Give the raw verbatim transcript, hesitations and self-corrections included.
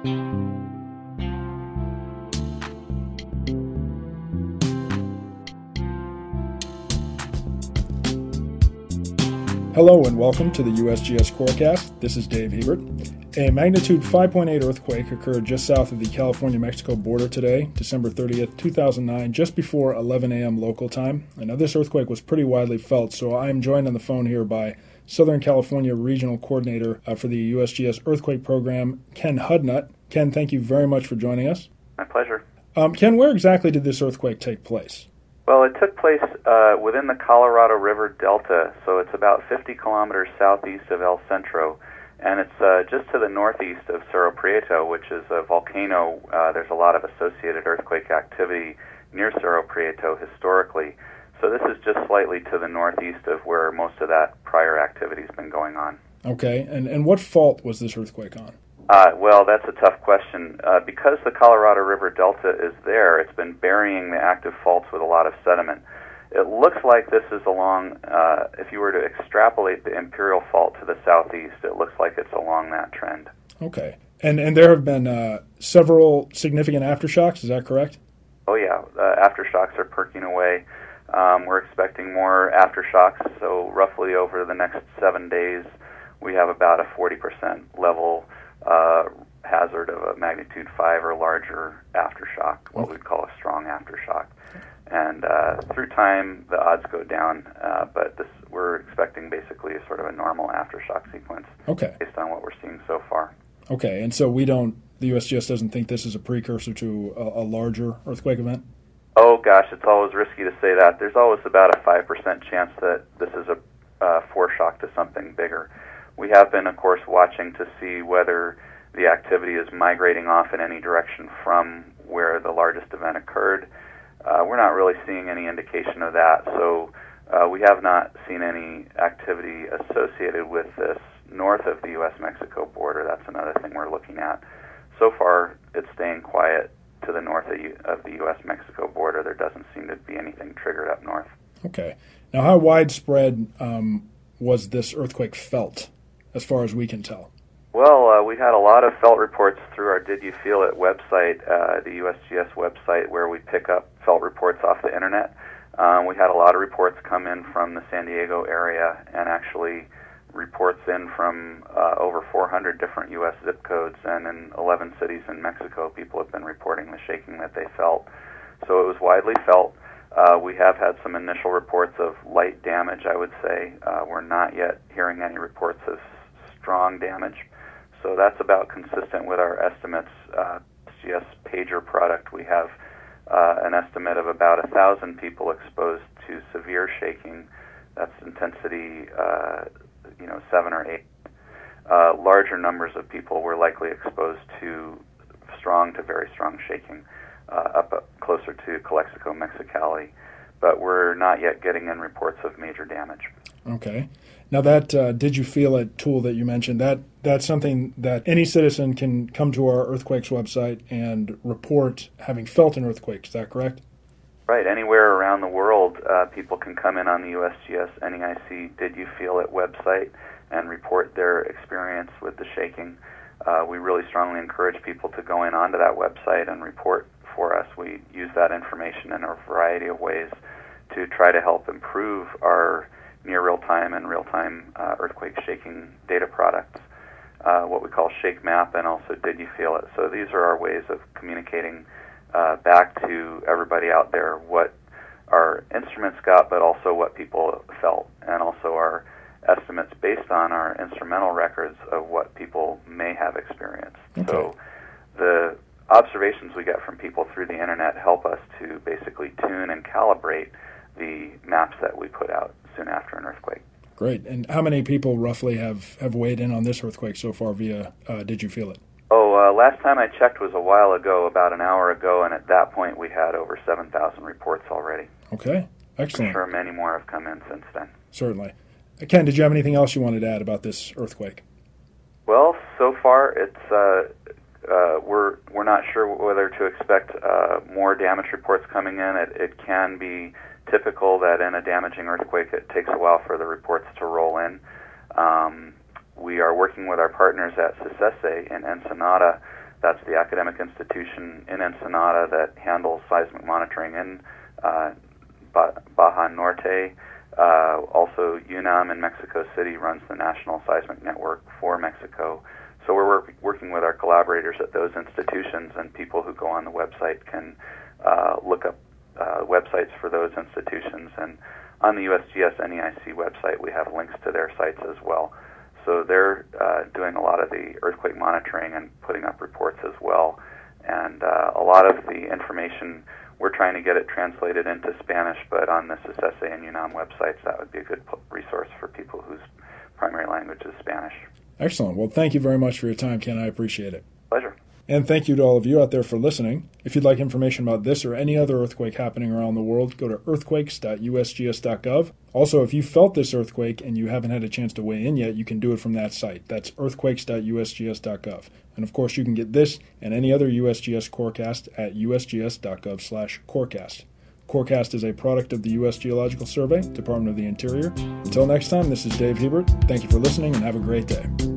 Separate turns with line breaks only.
Hello and welcome to the U S G S Corecast. This is Dave Hebert. A magnitude five point eight earthquake occurred just south of the California-Mexico border today, December thirtieth, two thousand nine, just before eleven a.m. local time. And now this earthquake was pretty widely felt, so I am joined on the phone here by Southern California Regional Coordinator uh, for the U S G S Earthquake Program, Ken Hudnut. Ken, thank you very much for joining us.
My pleasure.
Um, Ken, where exactly did this earthquake take place?
Well, it took place uh, within the Colorado River Delta, so it's about fifty kilometers southeast of El Centro, and it's uh, just to the northeast of Cerro Prieto, which is a volcano. Uh, there's a lot of associated earthquake activity near Cerro Prieto historically, so this is just slightly to the northeast of where most of that prior activity has been going on.
Okay, and, and what fault was this earthquake on?
Uh, well, that's a tough question. Uh, because the Colorado River Delta is there, it's been burying the active faults with a lot of sediment. It looks like this is along, uh, if you were to extrapolate the Imperial Fault to the southeast, it looks like it's along that trend.
Okay. And and there have been uh, several significant aftershocks, is that correct?
Oh, yeah. Uh, aftershocks are perking away. Um, we're expecting more aftershocks, so roughly over the next seven days, we have about a forty percent level Uh, hazard of a magnitude five or larger aftershock, what we'd call a strong aftershock. And uh, through time, the odds go down, uh, but this we're expecting basically a sort of a normal aftershock sequence
okay.
based on what we're seeing so far.
Okay, and so we don't, the U S G S doesn't think this is a precursor to a, a larger earthquake event?
Oh, gosh, it's always risky to say that. There's always about a five percent chance that this is a uh, foreshock to something bigger. We have been, of course, watching to see whether the activity is migrating off in any direction from where the largest event occurred. Uh, we're not really seeing any indication of that, so uh, we have not seen any activity associated with this north of the U S Mexico border. That's another thing we're looking at. So far, it's staying quiet to the north of, U- of the U S Mexico border. There doesn't seem to be anything triggered up north.
Okay. Now, how widespread um, was this earthquake felt, as far as we can tell?
Well, uh, we had a lot of felt reports through our Did You Feel It website, uh, the U S G S website, where we pick up felt reports off the internet. Um, we had a lot of reports come in from the San Diego area, and actually reports in from uh, over four hundred different U S zip codes, and in eleven cities in Mexico, people have been reporting the shaking that they felt. So it was widely felt. Uh, we have had some initial reports of light damage, I would say. Uh, we're not yet hearing any reports of strong damage. So that's about consistent with our estimates. Uh, G S pager product, we have uh, an estimate of about one thousand people exposed to severe shaking. That's intensity, uh, you know, seven or eight. Uh, larger numbers of people were likely exposed to strong to very strong shaking, uh, up, up closer to Calexico, Mexicali. But we're not yet getting in reports of major damage.
Okay. Now that uh, Did You Feel It tool that you mentioned, that that's something that any citizen can come to our earthquakes website and report having felt an earthquake. Is that correct?
Right. Anywhere around the world, uh, people can come in on the U S G S N E I C Did You Feel It website and report their experience with the shaking. Uh, we really strongly encourage people to go in onto that website and report for us. We use that information in a variety of ways to try to help improve our near real-time and real-time uh, earthquake shaking data products, uh, what we call Shake Map, and also Did You Feel It? So these are our ways of communicating uh, back to everybody out there what our instruments got, but also what people felt, and also our estimates based on our instrumental records of what people may have experienced.
Okay.
So the observations we get from people through the internet help us to basically tune and calibrate the maps that we put out soon after an earthquake.
Great. And how many people roughly have, have weighed in on this earthquake so far via uh, Did You Feel It?
Oh, uh, last time I checked was a while ago, about an hour ago, and at that point we had over seven thousand reports already.
Okay. Excellent.
I'm sure many more have come in since then.
Certainly. Ken, did you have anything else you wanted to add about this earthquake?
Well, so far it's uh, uh, we're we're not sure whether to expect uh, more damage reports coming in. It, it can be typical that in a damaging earthquake it takes a while for the reports to roll in. Um, we are working with our partners at CISESE in Ensenada. That's the academic institution in Ensenada that handles seismic monitoring in uh, Baja Norte. Uh, also, UNAM in Mexico City runs the National Seismic Network for Mexico. So we're work- working with our collaborators at those institutions, and people who go on the website can uh, look up uh, websites for those institutions. And on the U S G S N E I C website, we have links to their sites as well. So they're uh, doing a lot of the earthquake monitoring and putting up reports as well. And uh, a lot of the information, we're trying to get it translated into Spanish, but on the S S A and UNAM websites, that would be a good resource for people whose primary language is Spanish.
Excellent. Well, thank you very much for your time, Ken. I appreciate it.
Pleasure.
And thank you to all of you out there for listening. If you'd like information about this or any other earthquake happening around the world, go to earthquakes dot U S G S dot gov. Also, if you felt this earthquake and you haven't had a chance to weigh in yet, you can do it from that site. That's earthquakes dot U S G S dot gov. And of course, you can get this and any other U S G S Corecast at U S G S dot gov slash Corecast. Corecast is a product of the U S Geological Survey, Department of the Interior. Until next time, this is Dave Hebert. Thank you for listening and have a great day.